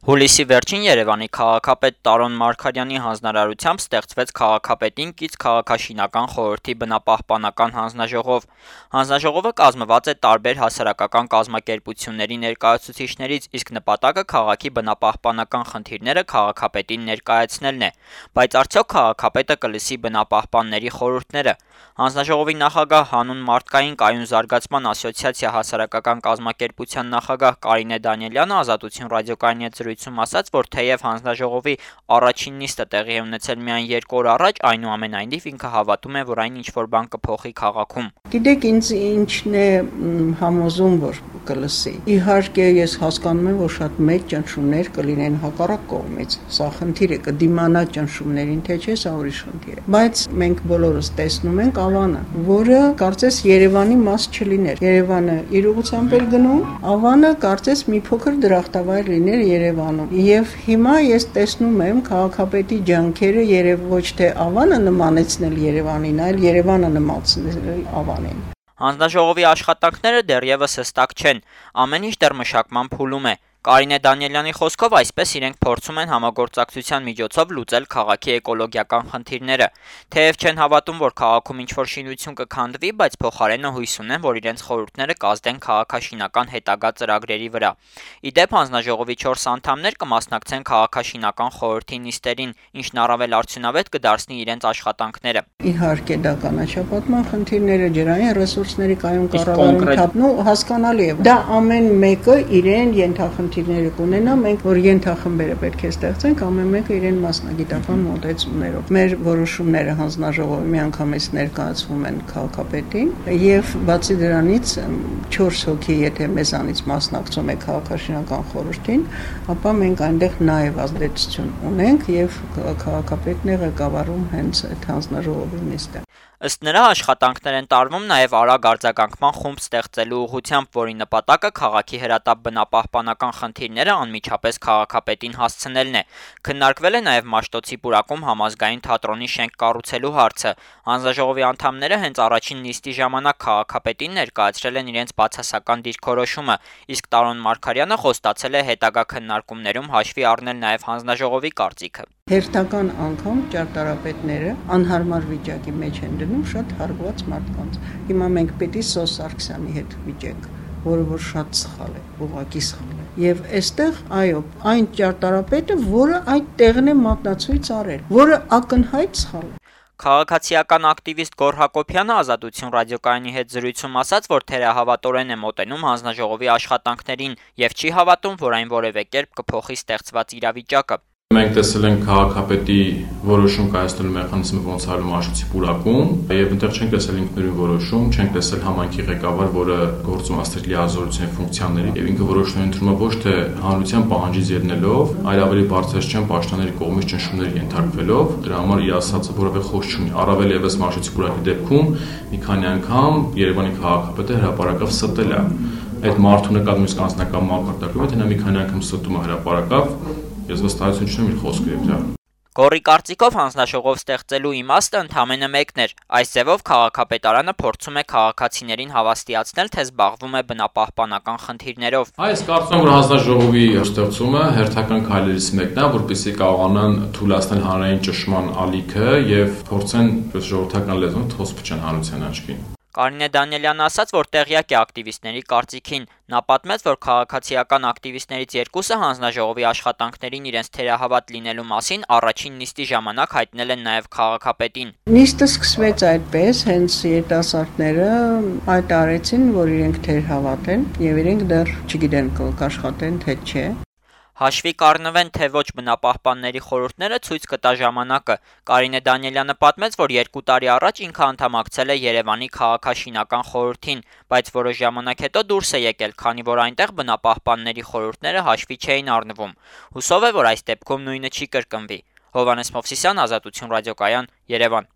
Հուլիսի վերջին Երևանի քաղաքապետ Տարոն Մարգարյանի հանձնարարությամբ ստեղծվեց քաղաքապետին կից քաղաքաշինական խորհրդի բնապահպանական հանձնաժողով։ Հանձնաժողովը կազմված է տարբեր հասարակական կազմակերպությունների ներկայացուցիչներից, իսկ նպատակը քաղաքի բնապահպանական խնդիրները քաղաքապետին ներկայացնելն է։ Բայց արդյոք քաղաքապետը կլսի բնապահպանների խորհուրդները։ Հանձնաժողովի նախագահ, հանուն մարդկային կայուն զարգացման ասոցիացիա հասարակական կազմակերպության նախագահ Կարինե Դանիելյանը Ազատություն ռադիոկայանի հետ զրույցում ասաց, որ թեև հանձնաժողովի առաջին նիստը տեղի է ունեցել միայն 2 օր առաջ, այնուամենայնիվ ինքը հավատում է, որ այն ինչ-որ բան կփոխի քաղաքում։ Գիտեք, ինձ ինչն է համոզում, որ կլսի։ Իհարկե, ես հասկանում եմ, որ շատ մեծ ճնշումներ կլինեն հակառակ կողմից։ Սա խնդիր է, կդիմանա ճնշումներին, թե չէ, սա ուրիշ խնդիր է։ Բայց մենք բոլորս տեսնում ենք Ավանը, որը կարծես Երևանի մաս չլիներ։ Երևանը իր ուղղությամբ էր գնում, Ավանը կարծես մի փոքր դրախտավայր լիներ Երևանում։ Եվ հիմա ես տեսնում եմ քաղաքապետի ջանքերը ոչ թե Ավանը նմանեցնել Երևանին, այլ Երևանը նմանեցնել Ավանին։ Հանձնաժողովի աշխատանքները դեռևս հստակ չեն, ամեն ինչ դեռ մշակման փուլում է։ Կարինե Դանիելյանի խոսքով այսպես իրենք փորձում են համագործակցության միջոցով լուծել քաղաքի էկոլոգիական խնդիրները։ Թեև չեն հավատում, որ քաղաքում ինչ-որ շինություն կքանդվի, բայց փոխարենը հույս ունեն, որ իրենց խորհուրդները կազդեն քաղաքաշինական հետագա ծրագրերի վրա։ Ի դեպ, հանձնաժողովի 4 անդամներ կմասնակցեն քաղաքաշինական խորհրդի նիստերին, ինչն առավել արդյունավետ կդարձնի իրենց աշխատանքները։ Իհարկե դա կանաչապատման խնդիրները, ջրային ռեսուրսների կայուն կառավարում, հասկանալի է։ Դա ամեն մեկը իրեն ենթախնդիրները կունենա, մենք որ ենթախմբերը պետք է ստեղծենք, ամեն մեկը իրեն մասնագիտական մոտեցումներով։ Մեր որոշումները հանձնաժողովի միանգամից ներկայացվում են քաղաքապետին, եւ բացի դրանից 4 հոգի, եթե մեզանից մասնակցում է քաղաքաշինական խորհրդին, ապա մենք այնտեղ նաեւ ազդեցություն ունենք եւ քաղաքապետն է ղեկավարում հենց այդ հանձնաժողովի նիստը։ Ըստ նրա, աշխատանքներ են տարվում նաև արագ արձագանքման խումբ ստեղծելու ուղղությամբ, որի նպատակը քաղաքի հրատապ բնապահպանական խնդիրները անմիջապես քաղաքապետին հասցնելն է։ Քննարկվել է նաև Մաշտոցի պուրակում համազգային թատրոնի շենք կառուցելու հարցը։ Հանձնաժողովի անդամները հենց առաջին նիստի ժամանակ քաղաքապետին ներկայացրել են իրենց բացասական դիրքորոշումը, իսկ Տարոն Մարգարյանը խոստացել է հետագա քննարկումներում հաշվի առնել նաև հանձնաժողովի կարծիքը։ Հերթական անգամ ճարտարապետները անհարմար վիճակի մեջ են դնում շատ հարգված մարդկանց։ Հիմա մենք պետք է Սոս Սարգսյանի հետ վիճենք, որը շատ սխալ է, ուղղակի սխալ է։ Եվ այստեղ, այո, այն ճարտարապետը, որը այդ տեղն է մատնացույց արել, որը ակնհայտ սխալ է։ Քաղաքացիական ակտիվիստ Գոռ Հակոբյանը Ազատություն ռադիոկայանի հետ զրույցում ասաց, որ թերահավատորեն է մոտենում հանձնաժողովի աշխատանքներին եւ չի հավատում, որ այն որևէ կերպ կփոխի ստեղծված իրավիճակը։ Մենք տեսել ենք քաղաքապետի որոշում կայացնելու մեխանիզմը ոնց արվում Մաշտոցի պուրակում, եւ այնտեղ չենք տեսել ինքնուրույն որոշում, չենք տեսել համայնքի ղեկավար, որը գործում ասել լիազորության ֆունկցիաների, եւ ինքը որոշումներ ընդունում է ոչ թե հանրության պահանջից ելնելով, այլ ավելի բարձրացիան պաշտոնների կողմից ճնշումների ենթարկվելով, դրա համար իր ասածը որևէ խոսք չունի։ Առավել եւս Մաշտոցի պուրակի դեպքում մի քանի անգամ Երևանի քաղաքապետը հրապարակավ ստել է այդ մարդու նկատմամբ անձնական մակարդակով, թե նա մի քանի անգամ ստում է հրապարակավ։ Ես վստահություն չունեմ իր խոսքը եւ դա։ Գոռի կարծիքով հանձնաժողով ստեղծելու իմաստը ընդամենը մեկն էր։ Այս ձևով քաղաքապետարանը փորձում է քաղաքացիներին հավաստիացնել, թե զբաղվում է բնապահպանական խնդիրներով։ Այս կարծում եմ, որ հանձնաժողովի ստեղծումը հերթական քայլերից մեկն է, որպեսզի կարողանան թույլատնել հանրային ճնշման ալիքը եւ փորձեն ժողովրդական լեզվով թոս փչան հանրության աչքին։ Կարինե Դանիելյանը ասաց, որ տեղյակ է ակտիվիստների կարծիքին։ Նա պատմեց, որ քաղաքացիական ակտիվիստներից 2-ը հանձնաժողովի աշխատանքներին իրենց թերահավատ լինելու մասին առաջին նիստի ժամանակ հայտնել են նաև քաղաքապետին։ Նիստը սկսվեց այդպես, հենց երիտասարդները հայտարարեցին, որ իրենք թերհավատ են եւ իրենք դեռ չգիտեն կաշխատեն թե չէ։ Հաշվի կառնվեն, թե ոչ բնապահպանների խորհուրդները ցույց կտա ժամանակը։ Կարինե Դանիելյանը պատմեց, որ 2 տարի առաջ ինքը անդամակցել է Երևանի քաղաքաշինական խորհրդին, բայց որոշ ժամանակ հետո դուրս է եկել, քանի որ այնտեղ բնապահպանների խորհուրդները հաշվի չէին առնվում։ Հուսով է, որ այս դեպքում նույնը չի կրկնվի։ Հովհաննես Մովսիսյան, Ազատություն ռադիոկայան, Երևան։